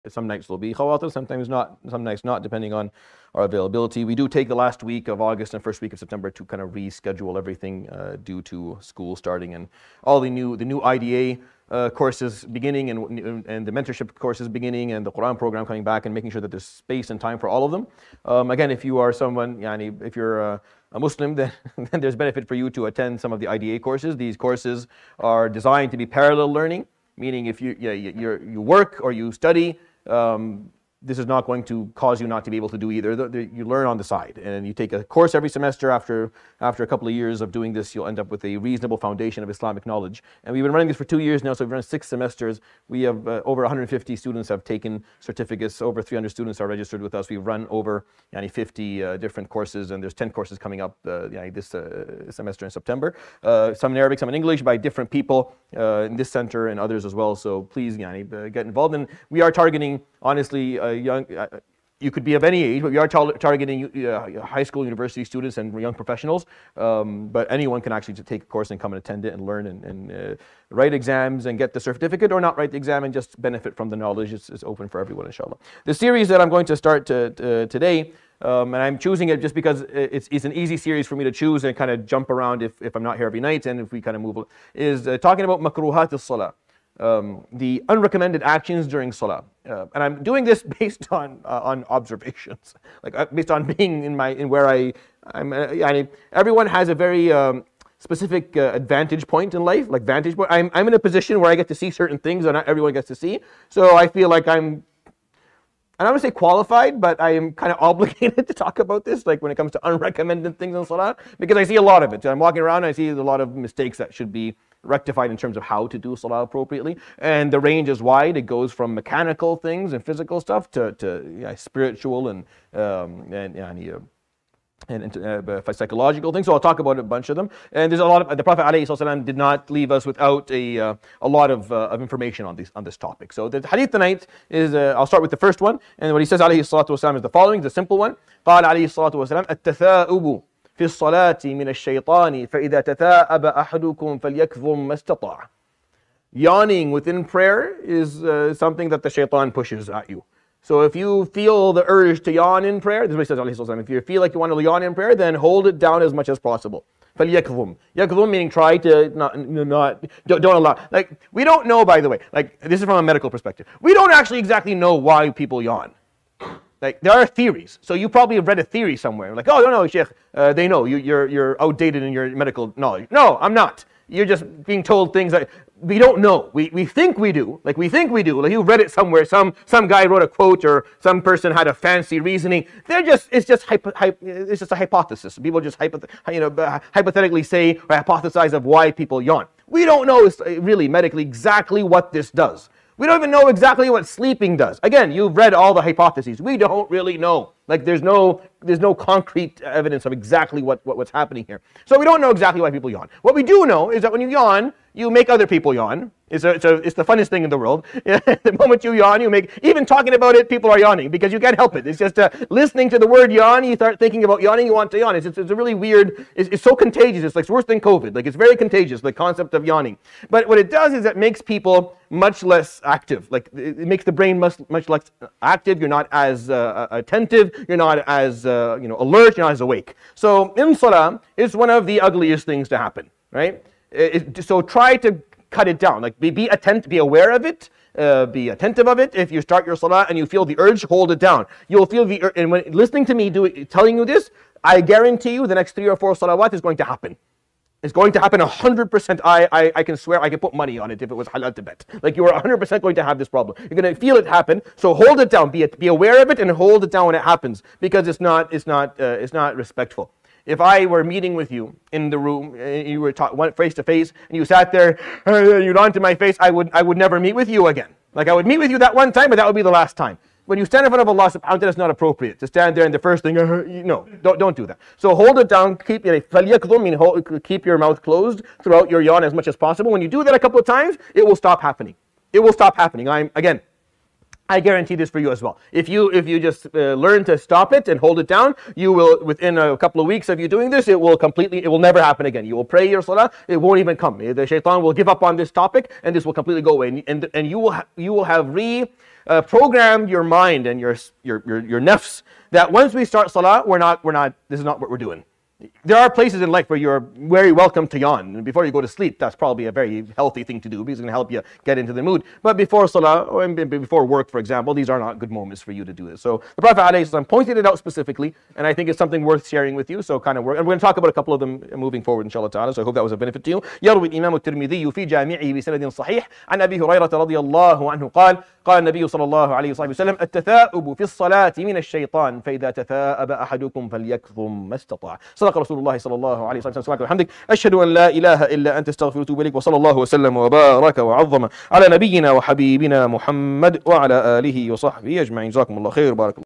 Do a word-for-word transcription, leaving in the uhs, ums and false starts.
Some nights will be khawatir, sometimes not, some nights not, depending on our availability. We do take the last week of August and first week of September to kind of reschedule everything uh, due to school starting and all the new the new I D A uh, courses beginning and and the mentorship courses beginning and the Quran program coming back and making sure that there's space and time for all of them. Um, again, if you are someone, yani, if you're a, a Muslim, then, then there's benefit for you to attend some of the I D A courses. These courses are designed to be parallel learning, meaning if you yeah, you you work or you study, Um, this is not going to cause you not to be able to do either. The, the, you learn on the side, and you take a course every semester. After after a couple of years of doing this, you'll end up with a reasonable foundation of Islamic knowledge. And we've been running this for two years now, so we've run six semesters. We have uh, over one hundred fifty students have taken certificates. Over three hundred students are registered with us. We've run over yani, fifty uh, different courses, and there's ten courses coming up uh, yani, this uh, semester in September. Uh, some in Arabic, some in English, by different people uh, in this center and others as well. So please yani, uh, get involved. And we are targeting, honestly, uh, young. Uh, you could be of any age, but we are tar targeting uh, high school, university students, and young professionals. Um, but anyone can actually take a course and come and attend it and learn and, and uh, write exams and get the certificate, or not write the exam and just benefit from the knowledge. It's, it's open for everyone, inshallah. The series that I'm going to start to, to, today, um, and I'm choosing it just because it's, it's an easy series for me to choose and kind of jump around if, if I'm not here every night, and if we kind of move, is uh, talking about makruhat al-salah. Um, the unrecommended actions during salah, uh, and I'm doing this based on uh, on observations, like uh, based on being in my in where I I'm. Uh, I, everyone has a very um, specific uh, advantage point in life, like vantage point. I'm I'm in a position where I get to see certain things that not everyone gets to see, so I feel like I'm. I don't want to say qualified, but I am kind of obligated to talk about this, like when it comes to unrecommended things in salah, because I see a lot of it. I'm walking around and I see a lot of mistakes that should be rectified in terms of how to do salah appropriately. And the range is wide. It goes from mechanical things and physical stuff to, to yeah, spiritual and, um, and, and uh, and uh, psychological things. So I'll talk about a bunch of them. And there's a lot of, the Prophet ﷺ did not leave us without a uh, a lot of, uh, of information on this on this topic. So the hadith tonight is, uh, I'll start with the first one. And what he says alayhi salatu wasalam is the following, it's a simple one. قال عليه الصلاة والسلام التثاؤب في الصلاة من الشيطان فإذا تثاءب أحدكم فليكظم ما استطاع. Yawning within prayer is uh, something that the shaitan pushes at you. So if you feel the urge to yawn in prayer, this is what he says, alayhi salatu wasalam, if you feel like you want to yawn in prayer, then hold it down as much as possible. فَلْيَكْظُمْ. يَكْظُمْ meaning try to not, not don't, don't allow. Like, we don't know, by the way, like, this is from a medical perspective. We don't actually exactly know why people yawn. Like, there are theories. So you probably have read a theory somewhere. Like, oh, no, no, Sheikh, uh, they know. You, you're, you're outdated in your medical knowledge. No, I'm not. You're just being told things that we don't know. We, we think we do. Like, we think we do. Like, you read it somewhere. Some some guy wrote a quote, or some person had a fancy reasoning. They're just, it's just, hypo, hy, it's just a hypothesis. People just hypo, you know, hypothetically say or hypothesize of why people yawn. We don't know really medically exactly what this does. We don't even know exactly what sleeping does. Again, you've read all the hypotheses. We don't really know. Like, there's no there's no concrete evidence of exactly what, what what's happening here. So we don't know exactly why people yawn. What we do know is that when you yawn, you make other people yawn. It's, a, it's, a, it's the funnest thing in the world. The moment you yawn, you make, even talking about it, people are yawning because you can't help it. It's just uh, listening to the word yawn, you start thinking about yawning, you want to yawn. It's, it's, it's a really weird, it's, it's so contagious. It's like it's worse than COVID. Like, it's very contagious, the concept of yawning. But what it does is it makes people much less active. Like, it makes the brain much, much less active. You're not as uh, attentive. You're not as uh, you know, alert. You're not as awake. So in salah, it's one of the ugliest things to happen, right? It, it, so try to cut it down. Like, be, be attentive, be aware of it, uh, be attentive of it. If you start your salah and you feel the urge, hold it down. You'll feel the urge, and when listening to me do it, telling you this, I guarantee you the next three or four salawat is going to happen. It's going to happen one hundred percent. I, I, I can swear, I can put money on it if it was halal to bet. Like, you are one hundred percent going to have this problem. You're going to feel it happen, so hold it down. Be, be aware of it and hold it down when it happens, because it's not, it's not, uh, it's not respectful. If I were meeting with you in the room, and you were talking face to face, and you sat there, and you yawned to my face, I would, I would never meet with you again. Like, I would meet with you that one time, but that would be the last time. When you stand in front of Allah subhanahu wa ta'ala, it's not appropriate to stand there and the first thing, uh, no, don't, don't do that. So hold it down, keep, mean, keep your mouth closed throughout your yawn as much as possible. When you do that a couple of times, it will stop happening. It will stop happening. I'm, again, I guarantee this for you as well. If you if you just uh, learn to stop it and hold it down, you will, within a couple of weeks of you doing this, it will completely, it will never happen again. You will pray your salah, it won't even come. The shaitan will give up on this topic, and this will completely go away. And, and, and you will ha you will have re uh, programmed your mind and your, your, your, your nafs that once we start salah, we're not, we're not, this is not what we're doing. There are places in life where you're very welcome to yawn. And before you go to sleep, that's probably a very healthy thing to do because it's going to help you get into the mood. But before salah, or before work, for example, these are not good moments for you to do this. So the Prophet ﷺ pointed it out specifically, and I think it's something worth sharing with you. So kind of work, and we're going to talk about a couple of them moving forward, inshallah ta'ala. So I hope that was a benefit to you. يروي الإمام الترمذي في جامعه بسند صحيح عن أبي هريرة رضي الله عنه قال قال النبي صلى الله عليه وسلم التثاؤب في الصلاة من الشيطان فإذا تثاءب أحدكم فليكظم ما استطاع. صدق رسول الله صلى الله عليه وسلم. سبحانك وبحمدك أشهد أن لا إله إلا أنت استغفرك وأتوب إليك وصلى الله وسلم وبارك وعظم على نبينا وحبيبنا محمد وعلى آله وصحبه أجمعين. جزاكم الله خير. بارك الله.